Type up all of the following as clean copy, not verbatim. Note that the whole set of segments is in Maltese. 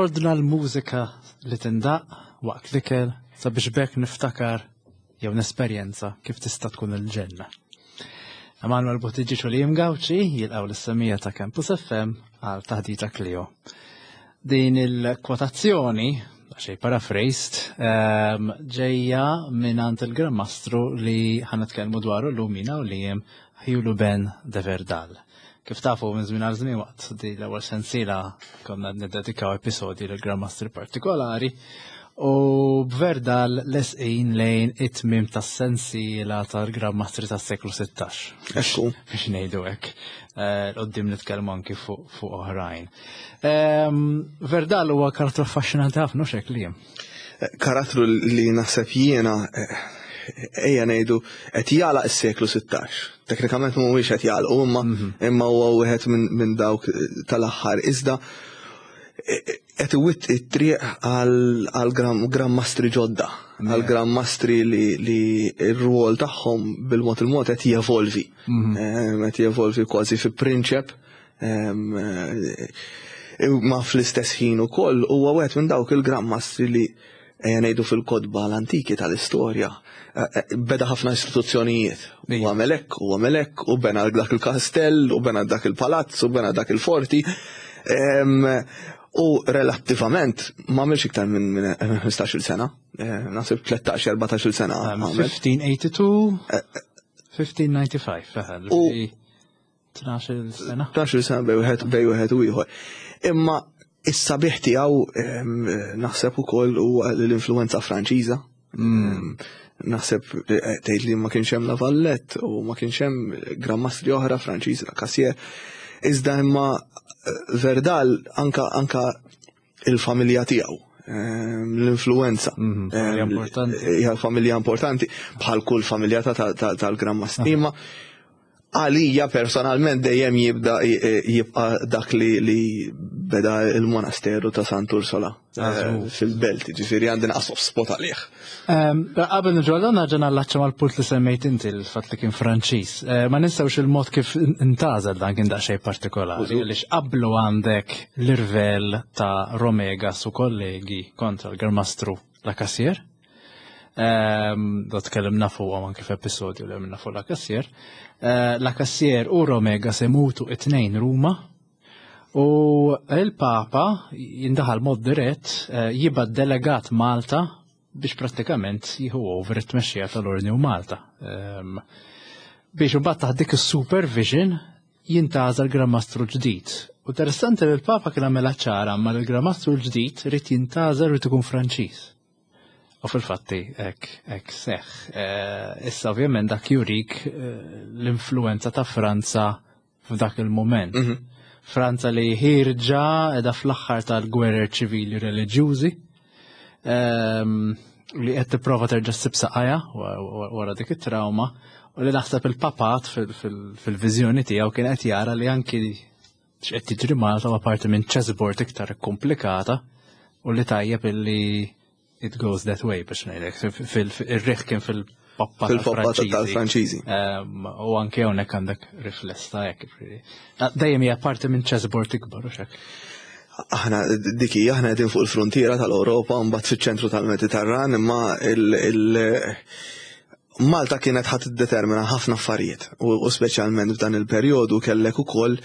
nordna l-mużika li tindaq waqt l-ikel sabiex bekk niftakar jew nesperjenza kif tista' tkun il-ġenna. Emanuel Buttigieg u Liam Gawci jilqgħu l-issemija ta' Campus FM għal taħdita Clio. Din il-kwotazzjoni, xej paraphrased, ġejja minant il-Grammastru li ħanitkellmu dwaru l-lumina u Liam Hugh Ben de Verdal. Kif tafu minn żmien għal żmien waqt di l-ewwel sensiela konna niddedikaw episodji lill-Grammastri partikolari u b'Verdal lesqin lejn it-tmiem tas-sensiela tal-Grammastri tas-seklu 16. Ekku. Biex ngħidu hekk. Qoddim nitkellmu anki fuq oħrajn. Verdal huwa karattru affaxxinanti ħafna hekk Liam. Karattru li naħseb jiena ejja ngħidu qed jagħlaq is-seklu 16. Teknikament mhuwiex qed jagħlqu imma huwa wieħed minn dawk tal-aħħar iżda qed iwitt it-triq għal grammastri ġodda, għal grammastri li r-rwol tagħhom bil-mod il-mod qed jevolvi. Qed jevolvi kważi fi prinċep ma fl-istess ħin ukoll huwa wieħed minn dawk il-grammastri li ngħidu fil-kodba l-antiki tal-istorja beda ħafna istituzzjonijiet. U għamelek, u bena dak il-kastell, u bena dak il-palazz, u bena dak il-forti. U relattivament ma għamilx iktar minn 15 sena. Nasib 13-14 sena. 1582, 1595, 12 sena. 12 sena bej wieħed u ieħor. Imma is-sabiħ tiegħu naħseb ukoll huwa l-influenza Franċiża. Naħseb tgħid li ma kienx hemm Lavallette u ma kienx hemm grammastri oħra Franċiżi, Cassier. Iżda imma Verdal anka il-familja tiegħu, l-influenza. Hija familja importanti bħal kull familja tal-grammastri. Imma għalija personalment dejjem jibqa' dak li beda il-monasteru ta' Sant'Ursola fil-Belt, ġifieri għandi naqsof spot għalih. Qabel niġġolna naġa nallaċċa mal-punt li semmejt inti l-fatt li kien Franċiż. Ma ninsewx il-mod kif intażel dan kien daqsxejn partikolari għaliex qablu għandek l-irvel ta' Romegas u kollegi kontra l-Grammastru la Cassier. Tkellimna fuqhom anke f'episodju li għamilna fuq la Cassier. La Cassier u Romegas imutu it-tnejn Ruma u il-Papa jindaħal mod dirett jibgħat delegat Malta biex prattikament jieħu over it-tmexxija tal-Ordni u Malta. Biex imbagħad taħt dik is-supervision jintażel grammastru ġdid. U interessanti li l-Papa kien għamilha ċara ma l-grammastru l-ġdid rid jintażel rid ikun Franċiż. U fil-fatti hekk seħħ. Issa ovvjament dak jurik l-influenza ta' Franza f'dak il-moment. Franza li ħirġa edha fl-aħħar tal-gwerer ċivili reliġjużi li qed tipprova terġa' ssib saqajja wara dik it-trauma u li naħseb il-papat fil-viżjoni tiegħu kien qed jara li anki x'qed tiġri Malta apparti minn chessboard iktar komplikata u li tajjeb illi it goes that way biex ngħidlek ir-riħ kien fil-poppa tal-Franċiżi. U anke hawnhekk għandek riflessa hekk. Dejjem hija parti minn chessboard ikbar u x'hekk. Aħna qegħdin fuq il-frontiera tal-Ewropa mbagħad fiċ-ċentru tal-Mediterran imma Malta kienet ħadd iddetermina ħafna affarijiet u speċjalment f'dan il-perjodu kellek ukoll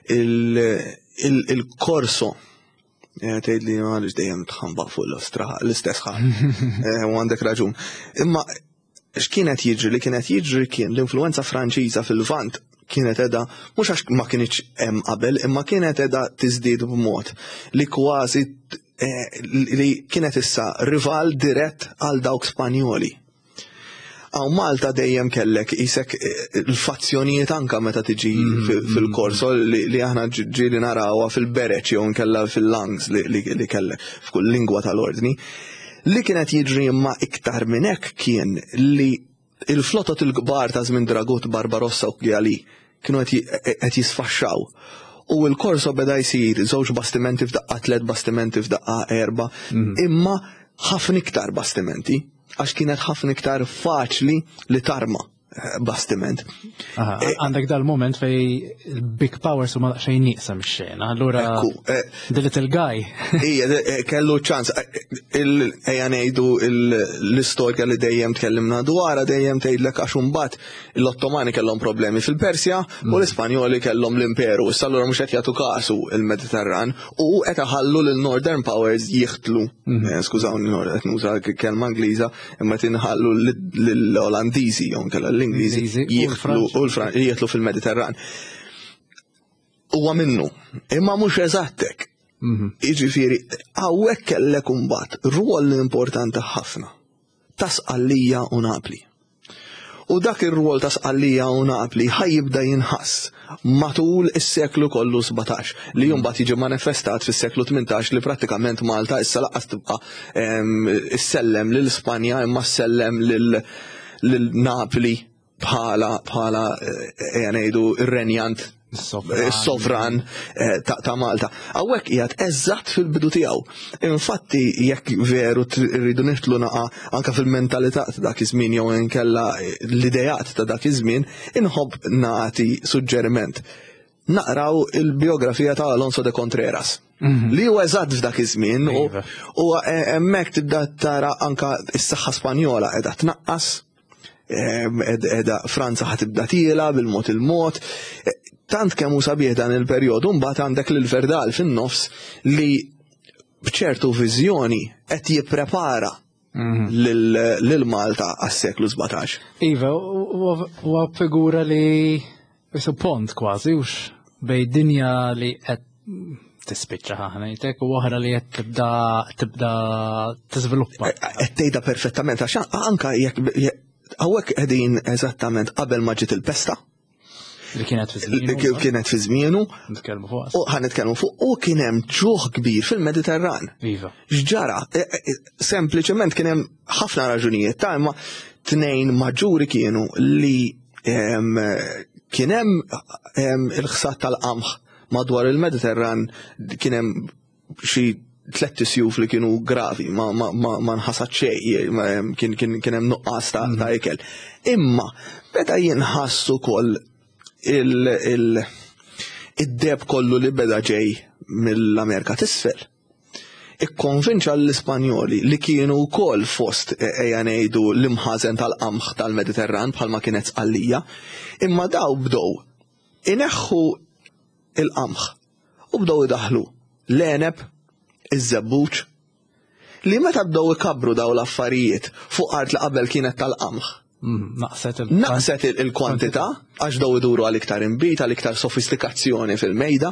il-korso. Tgħid li għaliex dejjem tħambaq fuq l-istess ħadd. U għandek raġun. Imma x'kienet jiġri li kienet jiġri kien l-influenza Franċiża fil-Lvant kienet qiegħda mhux għax ma kienx hemm qabel imma kienet qiegħda tiżdied b'mod li kważi li kienet issa rival dirett għal dawk Spanjoli. Għaw Malta dejjem kellek isek l-fazzjonijiet anka meta tiġi fil-korso li aħna ġieli narawha fil-bereċ jew nkella fil-langs li kellek f'kull lingwa tal-ordni. Li kienet jiġri imma iktar minn hekk kien li il-flotot il-kbar ta' żmien Dragut, Barbarossa u Gjali kienu qed jisfaxxaw. U l-korso beda jsir żewġ bastimenti f'daqqa, 3 bastimenti f'daqqa 4, imma ħafna iktar bastimenti. Għax kienet ħafna iktar faċli li tarma bastiment. Għandek dal-moment fej il-big powers huma daqsxejn nieqsam ix-xena, allura the little guy. Kellu ċans. Ejja ngħidu l-istorja li dejjem tkellimna dwarha dejjem tgħidlek għax imbagħad l-Ottomani kellhom problemi fil-Persja u l-Ispanjoli kellhom l-Imperu. Issa allura mhux qed jagħtu kasu il-Mediterran u qed iħallu lil Northern Powers jieħtlu. Skużawni qed nuża kelma Ingliża imma tinħallu lill-Olandiżi jew kellha l-Ingliżi jieħtlu fil-Mediterran. Huwa minnu, imma mhux eżattek. Jiġifieri hawnhekk kellek imbagħad rwol importanti ħafna ta' Sqallija u Napli. U dak ir-rwol ta' Sqallija u Napli ħajjibda jinħass matul is-seklu kollu 17 li mbagħad jiġi manifestat fis-seklu 18 li prattikament Malta issa laqqas tibqa' issellem lil Spanja imma ssellem lil Napli bħala ngħidu ir-renjant is-sovran ta' Malta. Hawnhekk qiegħed eżatt fil-bidu tiegħu. Infatti jekk veru rridu niftlu naqa' anke fil-mentalità ta' dak iż-żmien jew inkella l-idejat ta' dak iż-żmien, inħobb nagħti suġġeriment. Naqraw il-biografija ta' Alonso de Contreras. Li huwa eżatt f'dak iż-żmien u hemmhekk tibda tara anke is-saħħa Spanjola qiegħda tnaqqas. Edha Franza ħatibda tiela bil-mod il-mod. Tant kemm hu sabiħ dan il-perjodu mbagħad għandek lil Verdal fin-nofs li b'ċertu viżjoni qed jipprepara lil Malta għas-seklu 17. Iva, huwa figura li pont kważi bej dinja li qed tispiċċa ħanejtek u oħra li qed tibda tiżviluppa. Qed tgħidha perfettament għax anke jekk hawnhekk qegħdin eżattament qabel ma ġiet il-pesta. Li kienet fi żmienu. Ħanitkellmu fuq u kien hemm ġuħ kbir fil-Mediterran. X'ġara? Sempliċement kien hemm ħafna raġunijiet ta' imma tnejn maġġuri kienu li kien hemm il-ħsat tal-qamħ madwar il-Mediterran kien hemm xi 3 isjuf li kienu gravi, ma nħasat xejn, kien hemm nuqqas ta' ikel. Imma beda jinħassu wkoll id-deb kollu li beda ġej mill-Amerika t'isfel. Ikkonvinċa l-Ispanjoli li kienu wkoll fost ejja ngħidu l-imħażen tal-qamħ tal-Mediterran bħalma kienet Sqallija, imma daw bdew ineħħu il-qamħ u bdew idaħħlu l-għeneb, iż-żebbuġ li meta bdew ikabru daw l-affarijiet fuq art li qabel kienet tal-qamħ. Naqset il-kwantità għax daw iduru għal iktar imbit, għal iktar sofistikazzjoni fil-mejda.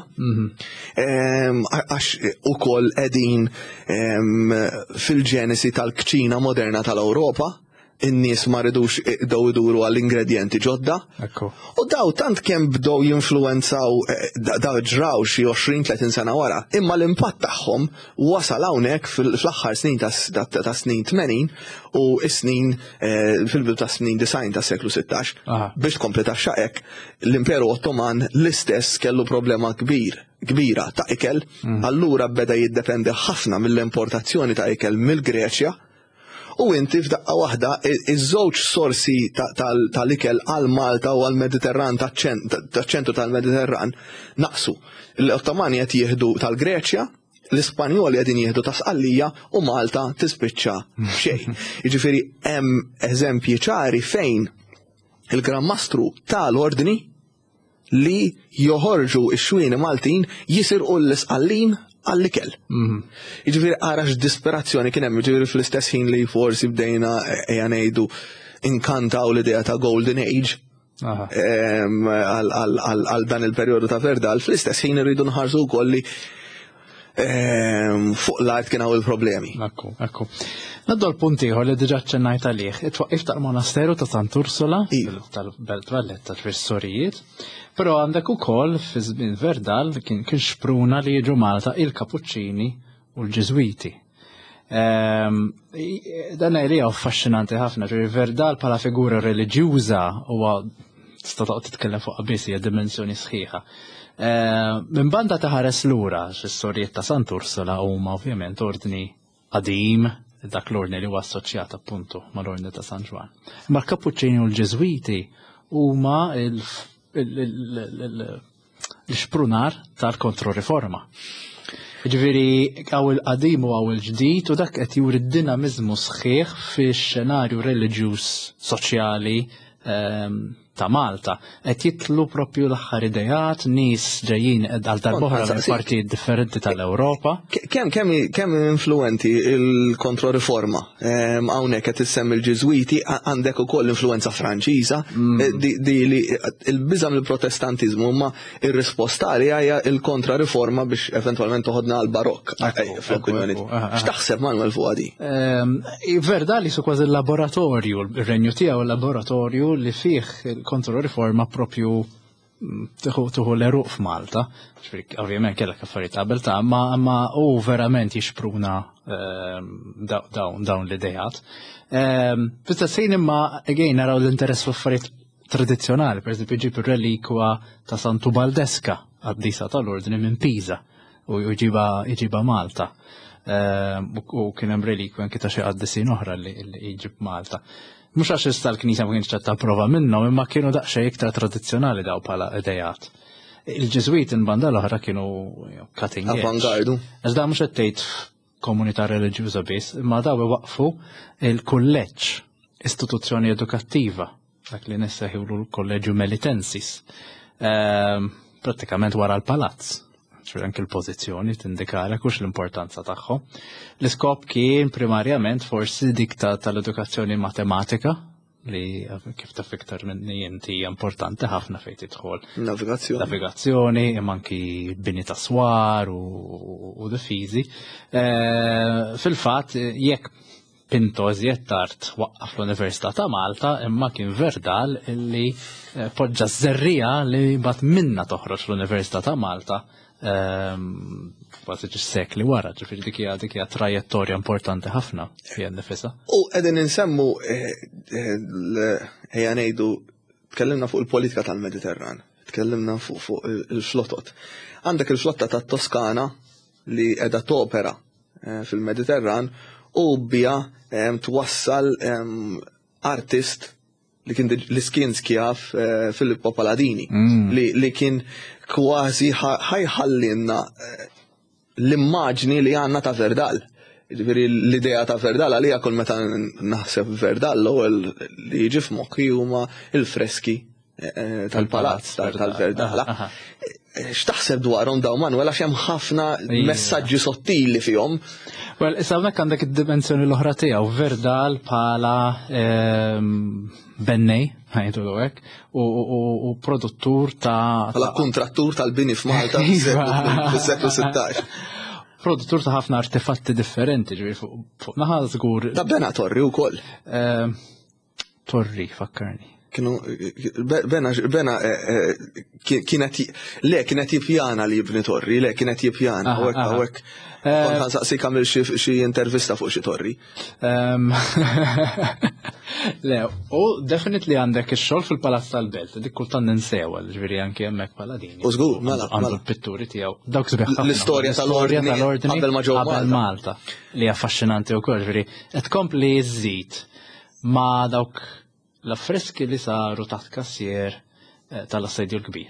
Għax ukoll qegħdin fil-ġenesi tal-kċina moderna tal-Ewropa. In-nies ma rridux daw iduru għall-ingredjenti ġodda. U daw tant kemm bdew jinfluwenzaw daw ġraw xi 20-30 sena wara, imma l-impatt tagħhom wasal hawnhekk fl-aħħar snin ta' snin 80 u s-snin fil-bidu ta' snin 90 tas seklu 16. Biex tkompleta xaqek, l-Imperu Ottoman l-istess kellu problema kbira ta' ikel, allura beda jiddependi ħafna mill-importazzjoni ta' ikel mill-Greċja. U inti f'daqqa waħda iż-żewġ sorsi tal-ikel għal Malta u għal Mediterran taċ-ċentru tal-Mediterran naqsu. L-Ottomani qed jieħdu tal-Greċja, l-Ispanjoli qegħdin jieħdu ta' Sqallija u Malta tispiċċa xejn. Jiġifieri hemm eżempji ċari fejn il-Gran Mastru tal-Ordni li joħorġu x-xwieni Maltin jisirqu l-Sqallin għall-ikel. Jiġifieri għarax disperazzjoni kien hemm, jiġifieri fl-istess ħin li forsi bdejna ejja ngħidu inkantaw l-idea ta' Golden Age għal dan il-perjodu ta' Verdal, fl-istess ħin irridu nħarsu wkoll li fuq l-art kien hawn il-problemi. Ekku. Naddu l-punt ieħor li diġà ċċennajt għalih. It-twaqqif tal-Monasteru ta' Sant Ursula tal-Belt Valletta tal-Tristorijiet, però għandek ukoll fi żmien Verdal kien xpruna li jiġu Malta il-Kapuċċini u l-Ġiżwiti. Dan hija affaxxinanti ħafna, Verdal bħala figura reliġjuża huwa tista' titkellem fuq biss hija dimensjoni sħiħa. Minn banda taħares lura x-istorjiet ta' Sant Ursula huma ovvjament ordni qadim dak l-ordni li huwa assoċjat appuntu mal-ordni ta' San Ġwan. Ma l-Kappuċċini u l-Ġeżwiti huma l-xprunar tal-kontroriforma. Ġifieri għaw il-qadim u għaw il-ġdid u dak qed juri d-dinamiżmu sħiħ fix-xenarju reliġjuż soċjali ta' Malta. Qed jitlu propju l-aħħar idejat, nies ġejjin għal darb'oħra minn partijiet differenti tal-Ewropa. Kemm influenti il-kontroriforma hawnhekk qed issemmi l-Ġeżwiti għandek ukoll influenza Franċiża di li il-biża' mill-Protestantiżmu ma ir-risposta għaliha hija l-kontrariforma biex eventwalment toħodna għal barokk fl-opinjoni. X'taħseb Manuel fuq għadi? Verdali su kważi l-laboratorju, ir-renju tiegħu l-laboratorju li fih il-kontroriforma propju tuħu l-eruq f'Malta. Ovvjament kellek affarijiet qabel ta' ma u verament jixpruna dawn l-idejat. Fis-sejn imma again naraw l-interess f'affarijiet tradizzjonali, pereżempju jġib ir-relikwa ta' Santu Baldeska għad-disa tal-ordni minn Pisa u jġiba Malta. U kien hemm relikwi anke ta' xi qaddisin oħra li jġib Malta. Mhux għax issa l-Knisja ma kienx qed tapprova minnhom, imma kienu daqsxejn iktar tradizzjonali daw bħala idejat. Il-Ġeżwit inbanda l-oħra kienu cutting edge. Avangardu. Iżda mhux qed tgħid komunità reliġjuża biss, imma daw iwaqfu il-kulleġġ, istituzzjoni edukattiva, dak li nissejħulu l-Kolleġġju Melitensis, prattikament wara l-palazz. Anke l-pożizzjoni tindikara kux l-importanza tagħhom. L-iskop kien primarjament forsi dik tal-edukazzjoni matematika li kif taf iktar minni inti importanti ħafna fejn tidħol. Navigazzjoni, imma anki bini ta' swar u defiżi. Fil-fatt jekk Pinto eżjed tard waqqaf l-Università ta' Malta, imma kien Verdal illi poġġa żerrija li mbagħad minna toħroġ l-Università ta' Malta kważi sekli wara, ġifieri dik hija trajettorja importanti ħafna fiha nnifisha. U qegħdin insemmu ejja ngħidu tkellimna fuq il-politika tal-Mediterran, tkellimna fuq il-flotot. Għandek il-flotta tat-Toskana li qiegħda topera fil-Mediterran u bija twassal artist li kien Liskinskija Filippo Palladini li kien kważi ħajħallinna l-immaġni li għandna ta' Verdal. Ġifieri l-idea ta' Verdal għalija kull meta naħseb Verdal l-ewwel li jiġi f'moħħi huma l-freski tal-palazz tal-Verdal. X'taħseb dwarhom dawn Manuel għax hemm ħafna messaġġi sottili fihom. Well, issa hawnhekk għandek id-dimensjoni l-oħra tiegħu, Verdal bħala bennej, ħajtu hekk, u produttur ta' bħala kuntrattur tal-bini f'Malta fis-seklu 16. Produttur ta' ħafna artefatti differenti, ġifieri fuq naħa żgur. Ta' bena torri wkoll. Torri, fakkarni. Bena kienet jippjana li jibni torri, kienet jippjana, hawnhekk. Kont ħansaqsik għamil xi intervista fuq xi torri. Le, u definitely għandek ix-xogħol fil-Palazz tal-Belt, dik kultant ninsewa, ġifieri anke hemmhekk Palladini. U żgur, mela. Għandu l-pitturi tiegħu. Dawk sbieħ ħafna. L-istorja tal-ordni qabel Malta li affaxxinanti wkoll, ġifieri qed tkompli żżid ma' dawk l-affreski li saru taħt kassier tal-Assedju l-Kbir.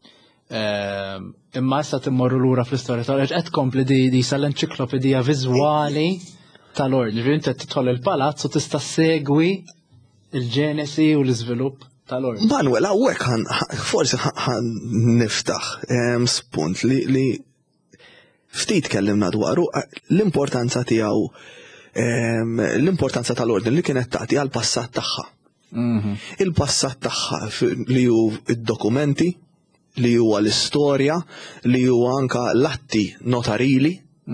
Imma issa timmorru lura fl-istorja tal-ordni qed tkompli di sal-enċiklopedija viżwali tal-ordni. Ġifieri inti tidħol il-palazz u tista' segwi il-ġenesi u l-iżvilupp tal-ordni. Manuel, hawnhekk forsi niftaħ spunt li ftit kellimna dwaru l-importanza tiegħu l-importanza tal-ordni li kienet tagħti għall-passat tagħha. Il-passat tagħha li hu id-dokumenti, li huwa l-istorja, li huwa anka l-atti notarili,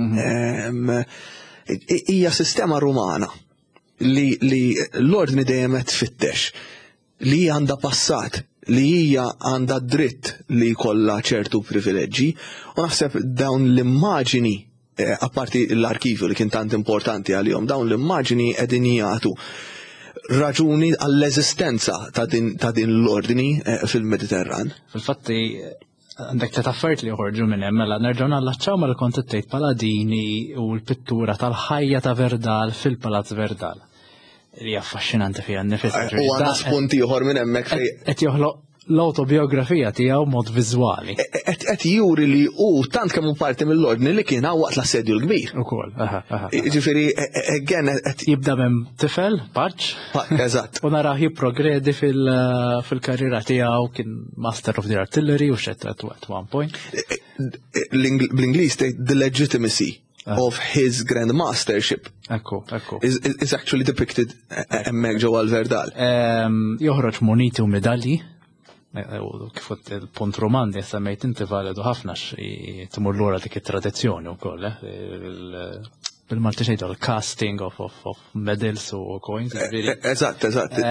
hija sistema rumana li l-ordni dejjem qed tfittex li għandha passat, li hija għandha dritt li jkollha ċertu privileġġi u naħseb dawn l-immaġini apparti l-arkivju li kien tant importanti għalihom, dawn l-immaġini qegħdin jagħtu raġuni għall-eżistenza ta' din l-ordni fil-Mediterran. Fil-fatti għandek tliet affarijiet li joħorġu minn hemm mela nerġgħu nallaċċaw mal-kont tgħid Paladini u l-pittura tal-ħajja ta' Verdal fil-Palazz Verdal. Li affaxxinanti fiha nnifisha. U għandna spunti ieħor minn hemmhekk fejn qed joħloq l-autobiografija tiegħu mod viżwali. qed juri li tant kemm hu parti mill-ordni li kien waqt l-assedju l-kbir. Ukoll, Ġifieri again qed jibda minn tifel, paċ. Eżatt. U naraħ jipprogredi fil-karriera tiegħu kien Master of the Artillery u xetra at one point. Bl-Ingliż tgħid the legitimacy of his Grand Mastership Ekku. is actually depicted hemmhekk ġewwa l-Verdal. Joħroġ moniti u medalji. Kif il-punt romanti semmejt inti validu ħafna tmur lura dik it-tradizzjoni wkoll bil-Malti xejdu l-casting of medals u coins. Eżatt.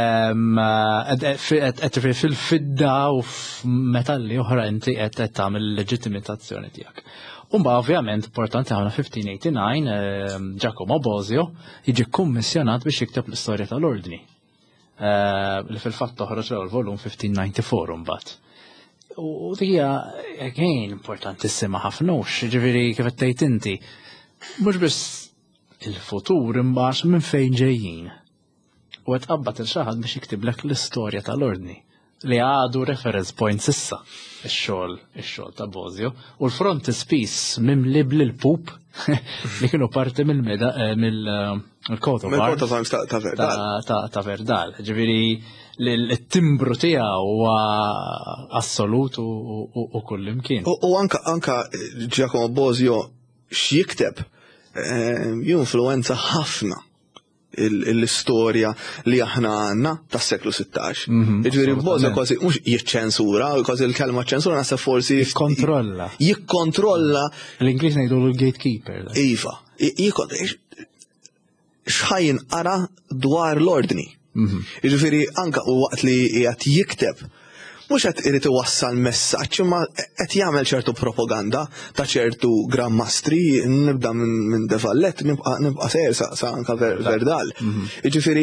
Qed fil-fidda u f'metalli oħra inti qed tagħmel leġittimizzazzjoni tiegħek. Umba ovvjament importanti ħafna 1589 Giacomo Bosio jiġi kummissjonat biex jikteb l-istorja tal-ordni. Li fil-fatt toħroġ l-volum 1594 mbagħad. U hija again importantissima ħafnux, ġifieri kif qed tgħid inti, mhux biss il-futur imbagħad minn fejn ġejjin. U qed qabbad il xi ħadd biex jiktiblek l-istorja tal-ordni li għadu reference points issa ix-xogħol ta' Bosio u l-frontispiece mimli bl-pup li kienu parti mill-coat of arms ta' Verdal. Ġifieri l-timbru tiegħu huwa assolut u kull imkien. U anka Giacomo Bosio x'jikteb jinfluwenza ħafna l-istorja li aħna għandna tas-seklu 16. Ġifieri Bosio kważi mhux jiċċensura, kważi l-kelma ċensura nasa forsi jikkontrolla l-Ingliż ngħidu l-gatekeeper. Iva, x'ħajn ara dwar l-ordni. Ġifieri anke waqt li qiegħed jikteb mhux qed irid iwassal messaġġ imma qed jagħmel ċertu propaganda ta' ċertu grammastri nibda minn De Vallet nibqa' sejr sa anke Verdal. Jiġifieri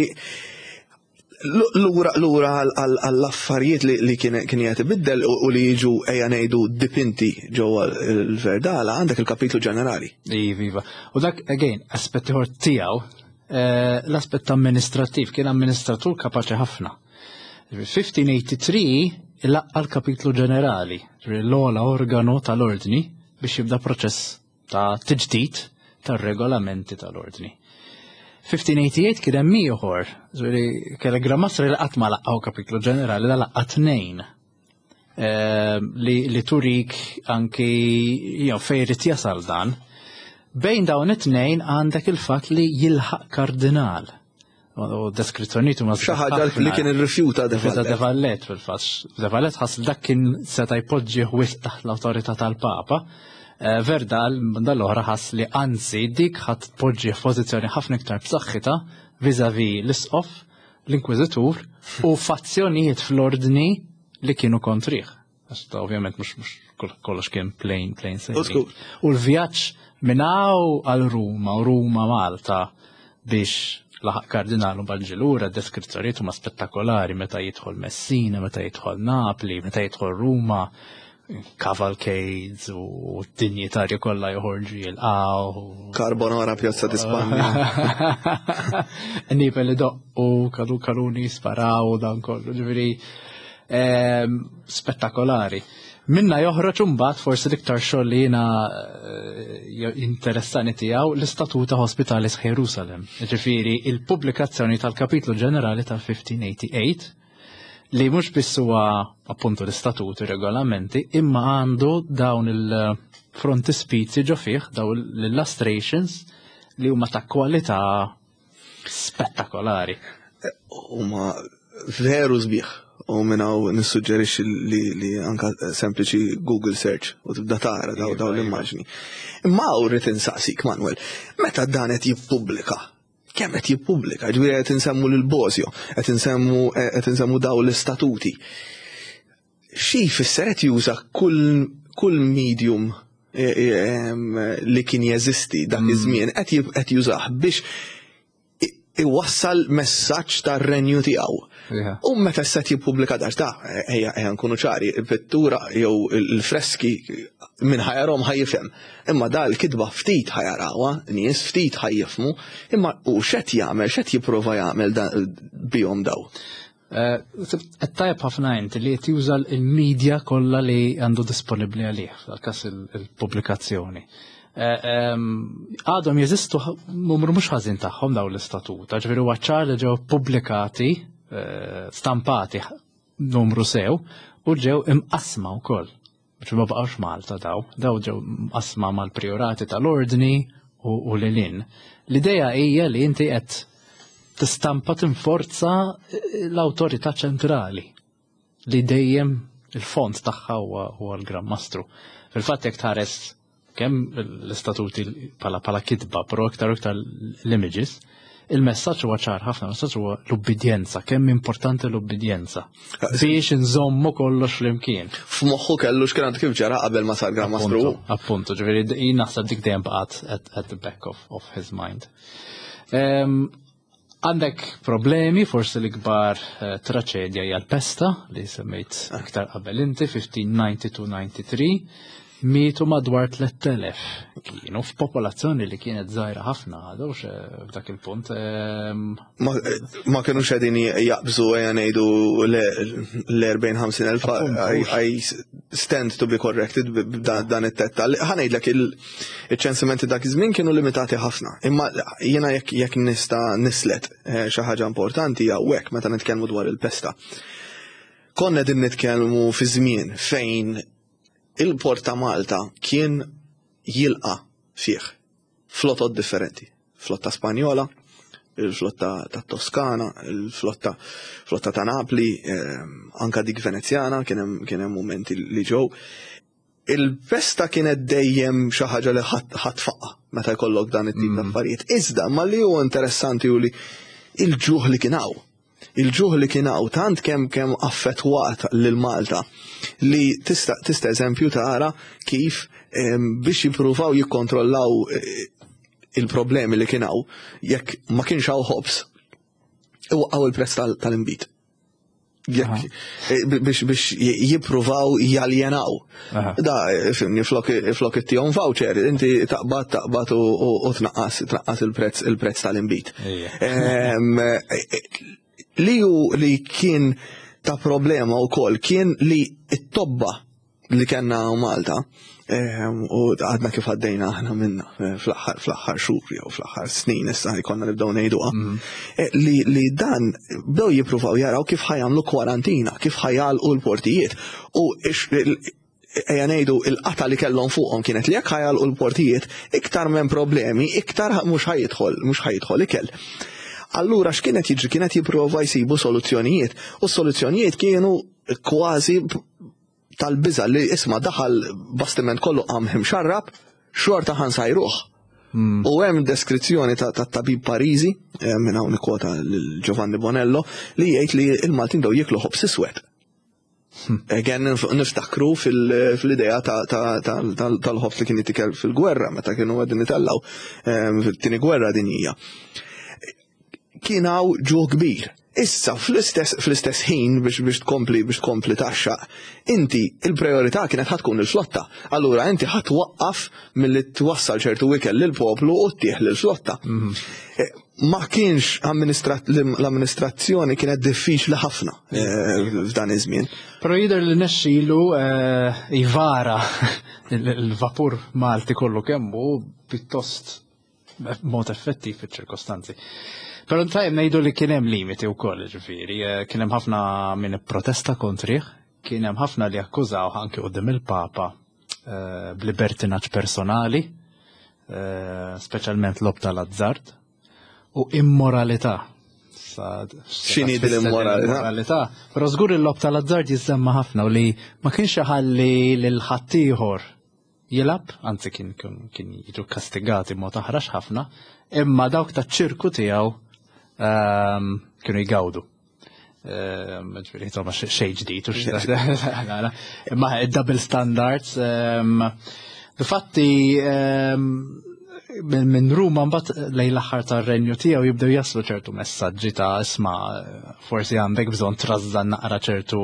lura għall-affarijiet li kien qed ibiddel u li jiġu ejja ngħidu dipinti ġewwa l-Verdal għandek il-kapitlu ġenerali. Iva. U dak again aspett ieħor tiegħu l-aspett amministrattiv kien amministratur kapaċi ħafna. 1583 il-laqqa l-kapitlu ġenerali, l-ola organu tal-ordni biex jibda proċess ta' tiġdid tar-regolamenti tal-ordni. 1588 kien hemm ieħor, kien il-Grammazzra li qatt ma laqgħu kapitlu ġenerali da laqqa tnejn li turik anki fejn irid jasal dan. Bejn dawn it-tnejn għandek il-fatt li jilħaq kardinal. U deskrizzjoniet ma xi ħaġa li kien irrifjuta De Vallet fil-fatt. De Vallet ħass dak kien seta' jpoġġi wisq taħt l-awtorità tal-Papa. Verdal dal-oħra ħass li anzi dik ħadd tpoġġi f'pożizzjoni ħafna iktar b'saħħitha viżavi l-isqof, l-inkwiżitur u fazzjonijiet fl-ordni li kienu kontrih. Għax ovvjament mhux kollox kien plain sailing. U l-vjaġġ minn hawn għal Ruma u Ruma Malta biex laħaq kardinalu bħal-ġilura, deskrizzjoniet huma spettakolari meta jidħol Messina, meta jidħol Napli, meta jidħol Ruma, cavalcades u d-dinjitarju kollha joħorġu jilqgħu. Carbonara Pjazza di Spagna. Nipel li doqqu, kaluni sparaw dan kollu, ġifieri spettakolari. Minna joħroġ imbagħad forsi l-iktar xogħol li jiena interessani tiegħu l-Istatuta Hospitalis Jerusalem. Ġifieri il-pubblikazzjoni tal-Kapitlu Ġenerali tal-1588 li mhux biss huwa appuntu l-istatuti regolamenti imma għandu dawn il-frontispizi ġo fih daw l-illustrations li huma ta' kwalità spettakolari. Huma veru sbieħ. U minnaw nissuġġerixxi li anka sempliċi Google search u tibda tara daw l-immaġni. Imma rrid insaqsik Manuel, meta dan qed jippubblika? Kemm qed jippubblika? Ġifieri qed insemmu lil Bosio, qed insemmu daw l-istatuti. Xi jfisser qed juża kull medium li kien jeżisti dak iż-żmien qed jużah biex iwassal messaġġ tar-renju tiegħu. U meta s-set jippubblika dax da, ejja nkunu ċari, il-pittura jew il-freski minn ħajarhom ħajjifhem. Imma da l-kidba ftit ħajarawa, nies ftit ħajjifmu, imma u x'qed jagħmel, x'qed jipprova jagħmel bihom daw. Tajb ħafna inti li qed juża l-medja kollha li għandu disponibbli għalih, fil-każ il-pubblikazzjoni. Għadhom jeżistu numru mhux ħażin tagħhom dawn l-istatuta, ġifieri huwa ċar li ġew pubblikati, stampati numru sew u ġew imqasma wkoll. Biex ma baqgħux Malta daw ġew mqasma mal-prijorati tal-ordni u lilin. L-idea hija li inti qed tistampa tinforza l-awtorità ċentrali li dejjem il-fond tagħha huwa l-Gran Mastru. Fil-fatt jekk tħares kemm l-istatuti bħala kitba, però iktar l-images, il-messaġġ huwa ċar ħafna, il-messaġġ huwa l-ubbidjenza, kemm importanti l-ubbidjenza biex inżommu kollox flimkien. F'moħħu kellu x'kien kif ġara qabel ma sar Gran Mastru. Appuntu, ġifieri jien naħseb dik dejjem baqgħet at the back of his mind. Għandek problemi, forsi l-ikbar traċedja hija l-pesta li semmejt iktar qabel inti, 1592-93, mietu madwar 3000 kienu f'popolazzjoni li kienet żgħira ħafna għadhom f'dak il-punt. Ma kienu xedin jaqbżu ngħidu l-40,000-50,000 I stand to be corrected b'dan it-tetta. Ħanejdlek il-ċensimenti dak iż-żmien kienu limitati ħafna. Imma jiena jekk nista' nislet xi ħaġa importanti hawnhekk meta nitkellmu dwar il-pesta. Konna din nitkellmu fi żmien fejn il-Port ta' Malta kien jilqa fih flottot differenti. Flotta Spanjola, il-flotta ta' Toskana, il-flotta ta' Napli, anka dik Venezjana, kien hemm momenti li ġew. Il-pesta kienet dejjem xi ħaġa li ħatfaqa meta jkollok dan it-tip ta' affarijiet. Iżda ma li huwa interessanti hu li il-ġuħ li kien hawn. Il-ġuħ li kien hawn tant kemm affettwat lil Malta li tista' eżempju tara kif biex jippruvaw jikkontrollaw il-problemi li kien hawn jekk ma kienx hawn ħobs iwaqqgħu il-prezz tal-inbit. Biex jippruvaw jaljenaw. Da, fimni, flok it-tijom voucher, inti taqbad u tnaqqas il-prezz tal-inbit. Li kien ta' problema u koll kien li it-tobba li kena Malta u għadna kif għaddejna aħna minna fl-axħar xhur jew fl-axħar snin issa jkollna nibdew ngħiduha li dan bdew jippruvaw jaraw kif ħajamlu kwarantina, kif ħajalqu l-portijiet u ejja ngħidu il-qata li kellhom fuqhom kienet li jekk ħajalqu l-portijiet iktar minn problemi, iktar mhux ħajidħol ikel. Allura x'kienet jiġri kienet jipprova jsibu soluzzjonijiet u s-soluzzjonijiet kienu kważi tal-biża' li isma' daħal bastiment kollu qamħim xarrab xorta ħansajruh. U hemm deskrizzjoni ta' tabib Pariżi minn hawn ikkwota lil Giovanni Bonello li jgħid li l-Maltin dew jieklu ħobs iswed. Again niftakru fil-idea tal-ħobs li kien jitikel fil-gwerra meta kienu qegħdin nitellaw fit-tieni gwerra dinjija. Kien hawn ġuħ kbir. Issa fl-istess ħin biex tkompli taxxaq, inti il-priorità kienet ħatkun il-flotta. Allura inti ħatwaqqaf milli twassal ċertu ikel lill-poplu u ttieħ lill-flotta. Ma kienx l-amministrazzjoni kienet diffiċli ħafna f'dan iż-żmien. Però jidher li nexxielu jvara il-vapur Malti kollu kemm hu pjuttost mod effettiv fiċ-ċirkostanzi. Però ntajjem ngħidu li kien hemm limiti wkoll, ġifieri, kien hemm ħafna min ipprotesta kontrih, kien hemm ħafna li akkużaw anke quddiem il-Papa b'libertinaġġ personali, speċjalment lob tal-azzard, u immoralità. X'inhi din l-immoralità? Però żgur il-lob tal-azzard jiżemma ħafna u li ma kienx iħalli lil ħaddieħor jilab, anzi kien jiġu kastigati mod aħrax ħafna, imma dawk taċ-ċirku tiegħu kienu jgawdu. Ġifieri insomma xejn ġdid imma double standards. Difatti minn Ruma mbagħad lejn l-aħħar tar-renju tiegħu jibdew jaslu ċertu messaġġi ta' isma' forsi għandek bżonn trażżan naqra ċertu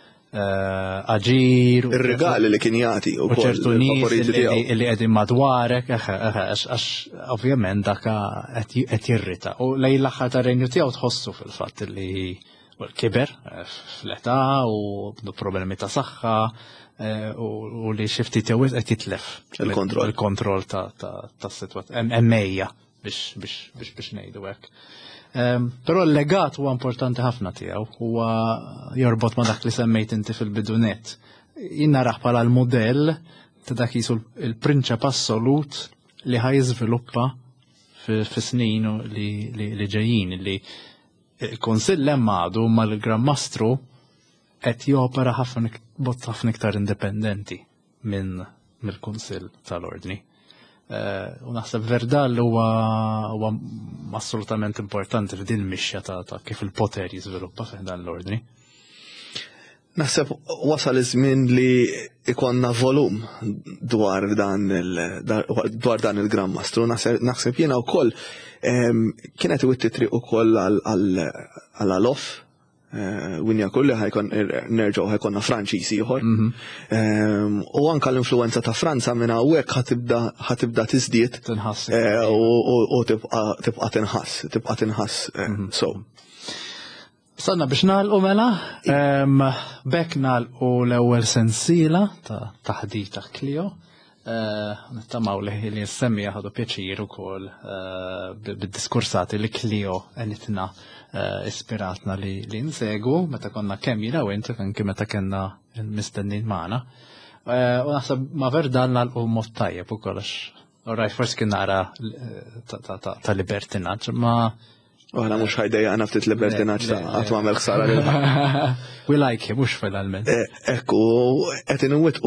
aġir ir-regali li kien jagħti u ċertu nies li qegħdin madwarek għax ovvjament dak qed jirrita. U lejn l-aħħar tar-renju tiegħu tħossu fil-fatt li kiber fl-età u problemi ta' saħħa u li xi ftit jew qed jitlef il-kontroll tas-sitwazzjoni emmejja biex ngħidu hekk. Però l-legat huwa importanti ħafna tiegħu, huwa jorbot ma' dak li semmejt inti fil-bidunet. Jien naraħ bħala l-mudell ta' dak jisu il-prinċep assolut li ħajżviluppa fi-snin li ġejjin, li il-Kunsill hemm għadu mal-Grammastru qed jopera ħafna iktar indipendenti mill-Kunsill tal-Ordni. U naħseb Verdal huwa assolutament importanti f'din mixja ta' kif il-poter jiżviluppa fih dan l-ordni. Naħseb wasal iż-żmien li ikonna volum dwar dan il-Grammastru. Naħseb jiena wkoll kienet iwitti triq ukoll għal-alof. Winja kulli nerġgħu ħajkonna Franċiż ieħor. U anke l-influenza ta' Franza minn hawnhekk ħatibda tiżdied u tibqa' tinħass. Sanna biex nagħlqu mela, bekk nagħlqu l-ewwel sensiela ta' taħdita Clio. Nittamaw li nsemmi ħadu pjaċir ukoll bid-diskursati li Clio għenitna ispiratna li nsegu meta konna kemm jina u inti anke meta kellna mistennin magħna. U naħseb ma' Verdal nagħlqu mod tajjeb ukoll għax oraj forsi kien nara ta' libertinaġġ ma' Għana mux ħajdejja għana ftit libertinaġġ ta' għat m'għamel ħsara lil We like him, mux finalment. Ekku, qed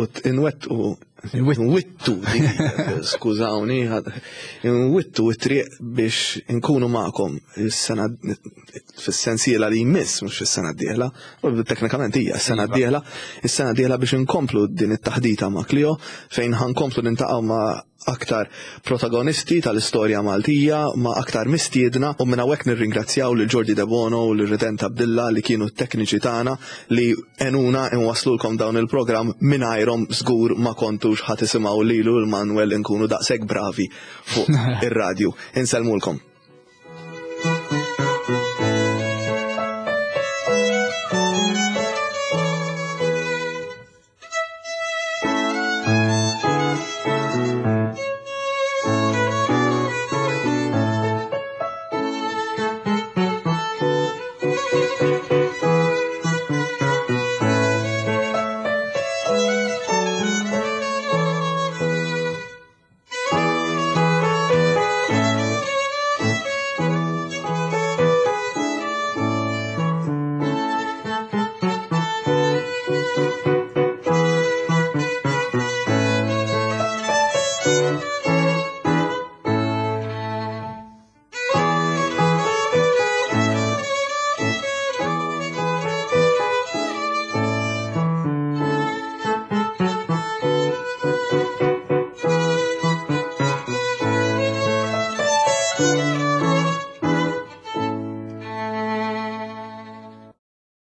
inwittu, skużawni, inwittu it-triq biex inkunu magħkom is-sena fis-sensiela li jmiss mhux fis-sena d-dieħla, u teknikament hija s-sena d-dieħla, is-sena d-dieħla biex inkomplu din it-taħdita ma' Clio fejn ħankomplu nintaqgħu ma' aktar protagonisti tal-istorja Maltija, ma' aktar mistiedna u minn hawnhekk nirringrazzjaw lil Jordi De Bono u lil Redent Abdillah li kienu t-tekniċi tagħna li enuna inwaslulkom dawn il-programm mingħajrhom żgur ma kontux ħadd isimgħu lilu l-Manuel inkunu daqshekk bravi fuq ir-radju. Inselmulkom.